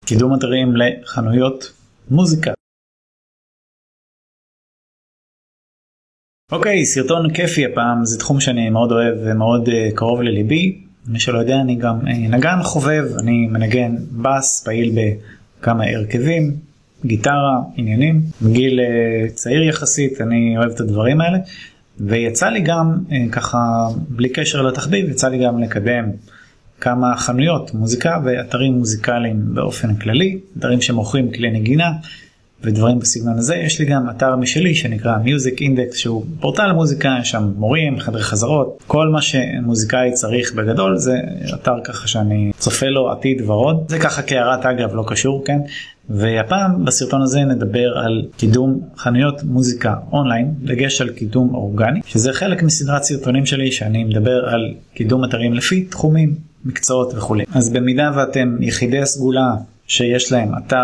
קידום אתרים לחנויות מוזיקה. אוקיי, סרטון כיפי הפעם, זה תחום שאני מאוד אוהב ומאוד קרוב לליבי. מי שלא יודע, אני גם נגן חובב, אני מנגן בס, פעיל בכמה הרכבים, גיטרה, עניינים. מגיל צעיר יחסית, אני אוהב את הדברים האלה. ויצא לי גם, ככה, בלי קשר לתחביב, יצא לי גם לקדם כמה חנויות מוזיקה ואתרים מוזיקליים באופן כללי, אתרים שמוכרים כלי נגינה ודברים בסגנון הזה. יש לי גם אתר משלי שנקרא Music Index, שהוא פורטל מוזיקה, יש שם מורים, חדרי חזרות, כל מה שמוזיקאי צריך בגדול, זה אתר ככה שאני צופה לו עתיד ורוד. זה ככה כהערת אגב, לא קשור, כן? והפעם בסרטון הזה נדבר על קידום חנויות מוזיקה אונליין, דגש על קידום אורגני, שזה חלק מסדרת סרטונים שלי שאני מדבר על קידום אתרים לפי תחומים, מקצועות וכו'. אז במידה ואתם יחידי הסגולה שיש להם אתר,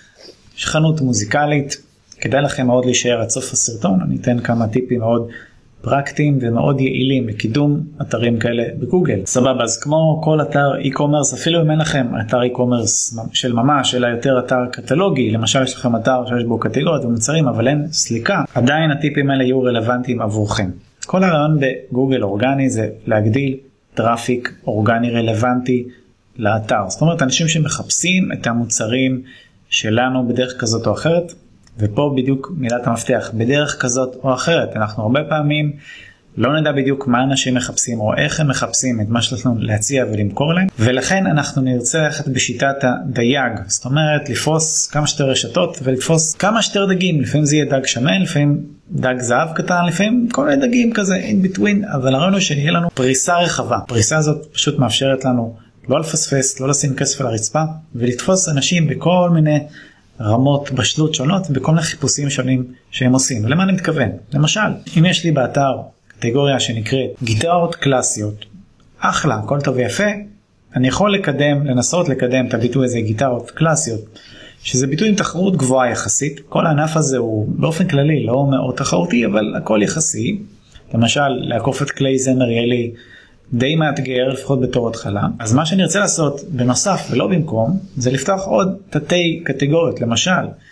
חנות מוזיקלית, כדאי לכם מאוד להישאר עד סוף הסרטון. אני אתן כמה טיפים מאוד פרקטיים ומאוד יעילים לקידום אתרים כאלה בגוגל. סבבה, אז כמו כל אתר e-commerce, אפילו אם אין לכם אתר e-commerce של ממש, אלא יותר אתר קטלוגי, למשל יש לכם אתר שיש בו קטגוריות ומוצרים, אבל אין סליקה, עדיין הטיפים האלה יהיו רלוונטיים עבורכם. כל הרעיון בגוגל אורגני זה להגדיל טראפיק אורגני רלוונטי לאתר. זאת אומרת, אנשים שמחפשים את המוצרים שלנו בדרך כזאת או אחרת, ופה בדיוק מילת המפתח, בדרך כזאת או אחרת. אנחנו הרבה פעמים לא נדע בדיוק מה אנשים מחפשים או איך הם מחפשים את מה שלנו להציע ולמכור להם, ולכן אנחנו נרצה ללכת בשיטת הדייג, זאת אומרת לפרוס כמה שיותר רשתות ולתפוס כמה שיותר דגים. לפעמים זה יהיה דג שמן, לפעמים דג זהב קטן, לפעמים כל מיני דגים כזה in between, אבל הרעיון הוא שיהיה לנו פריסה רחבה. הפריסה הזאת פשוט מאפשרת לנו לא לפספס, לא לשים כסף על הרצפה, ולתפוס אנשים בכל מיני רמות בשלות שונות, בכל מיני חיפושים שונים שהם עושים. ולמה אני מתכוון? למשל, אם יש לי באתר קטגוריה שנקראת גיטרות קלאסיות, אחלה, הכל טוב ויפה, אני יכול לנסות לקדם את הביטוי הזה, גיטרות קלאסיות, שזה ביטוי עם תחרות גבוהה יחסית. כל הענף הזה הוא באופן כללי לא מאוד תחרותי, אבל הכל יחסי. למשל, לעקוף את כלי זמר יהיה לי די מאתגר, לפחות בתור התחלה. אז מה שאני רוצה לעשות בנוסף ולא במקום, זה לפתוח עוד תתי קטגוריות. למשל,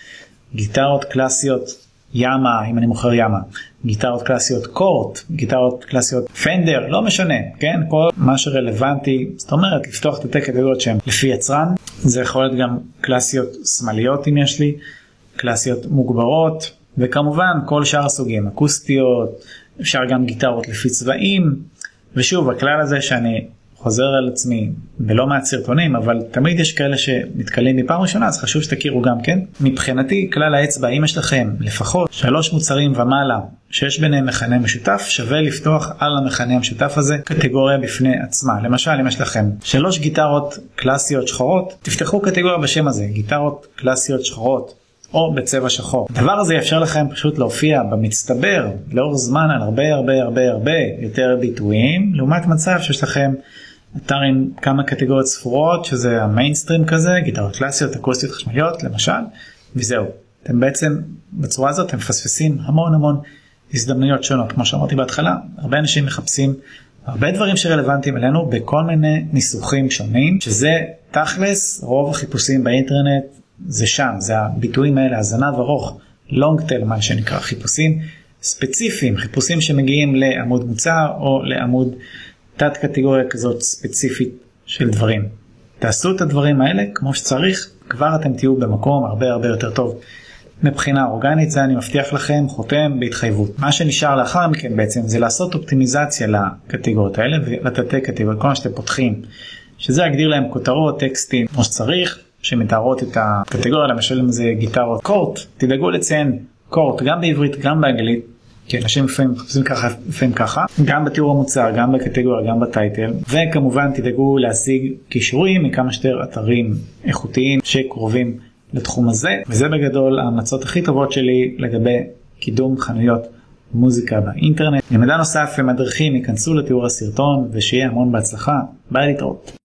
גיטרות קלאסיות יאמה, אם אני מוכר יאמה, גיטרות קלאסיות קורט, גיטרות קלאסיות פנדר, לא משנה, כן? כל מה שרלוונטי, זאת אומרת, לפתוח תתי קטגוריות שהן לפי יצרן. זה יכול להיות גם קלאסיות שמאליות אם יש לי, קלאסיות מוגברות, וכמובן כל שאר הסוגים, אקוסטיות, אפשר גם גיטרות לפי צבעים. ושוב, הכלל הזה שאני חוזר על עצמי בלא מעט סרטונים, אבל תמיד יש כאלה שמתקלים מפעם ראשונה, אז חשוב שתכירו גם כן. מבחינתי, כלל האצבע, אם יש לכם לפחות 3 מוצרים ומעלה שיש ביניהם מכנה משותף, שווה לפתוח על המכנה המשותף הזה קטגוריה בפני עצמה. למשל, אם יש לכם 3 גיטרות קלאסיות שחורות, תפתחו קטגוריה בשם הזה, גיטרות קלאסיות שחורות, או בצבע שחור. הדבר הזה יאפשר לכם פשוט להופיע במצטבר לאור זמן על הרבה יותר ביטויים, לעומת מצב שיש לכם אתר עם כמה קטגוריות ספורות, שזה המיינסטרים כזה, גיטרות קלאסיות, אקוסטיות חשמליות למשל, וזהו. אתם בעצם בצורה הזאת אתם מפספסים המון הזדמנויות שונות. כמו שאמרתי בהתחלה, הרבה אנשים מחפשים הרבה דברים שרלוונטיים אלינו בכל מיני ניסוחים שונים, שזה תכלס רוב החיפושים באינטרנט, זה שם, זה הביטויים האלה, הזנב ארוך, long tail, מה שנקרא, חיפושים ספציפיים, חיפושים שמגיעים לעמוד מוצר או לעמוד תת קטגוריה כזאת ספציפית של דברים. תעשו את הדברים האלה כמו שצריך, כבר אתם תהיו במקום הרבה יותר טוב. מבחינה אורגנית, זה אני מבטיח לכם, חותם בהתחייבות. מה שנשאר לאחר מכן בעצם זה לעשות אופטימיזציה לקטגוריות האלה ולתתי קטגוריות, כל מה שאתם פותחים, שזה יגדיר להם כותרות, טקסטים כמו שצריך, שמתארות את הקטגוריה. למשל אם זה גיטרות קורט, תדאגו לציין קורט גם בעברית גם באנגלית, כי אנשים לפעמים חושבים ככה, לפעמים ככה, גם בתיאור המוצר, גם בקטגוריה, גם בטייטל. וכמובן תדאגו להשיג קישורים מכמה שיותר אתרים איכותיים שקרובים לתחום הזה. וזה בגדול ההמלצות הכי טובות שלי לגבי קידום חנויות מוזיקה באינטרנט. למידע נוסף ומדריכים ייכנסו לתיאור הסרטון, ושיהיה המון בהצלחה. ביי, להתראות.